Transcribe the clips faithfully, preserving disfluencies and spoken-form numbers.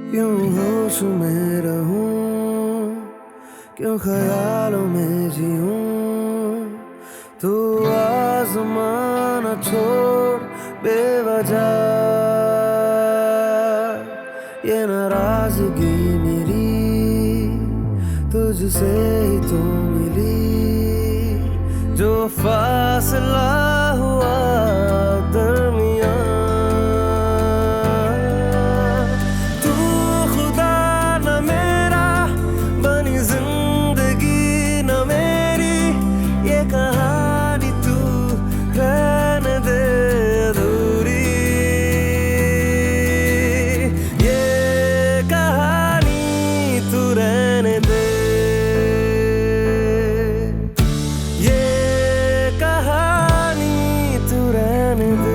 क्यों होश में रहूं, क्यों ख्यालों में जीऊं, तू आज़माना छोड़ बेवजह। ये नाराज़गी मेरी तुझसे ही तो मिली, जो फासला हुआ दरमियां। तू खुदा न मेरा बनी जिंदगी न मेरी, ये कहानी तू रहने दे अधूरी। ये कहानी तू रहने दे, ये कहानी तू रहने दे।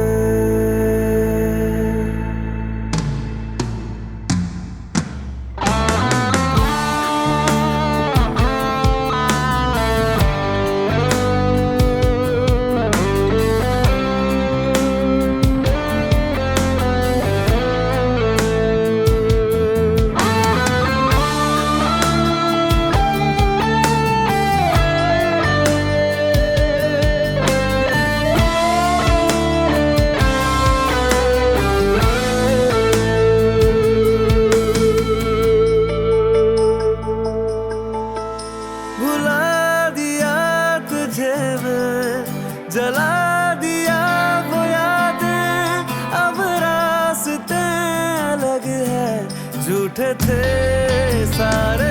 भुला दिया तुझे मैं, जला दिया वो यादें, अब रास्ते अलग है, झूठे थे सारे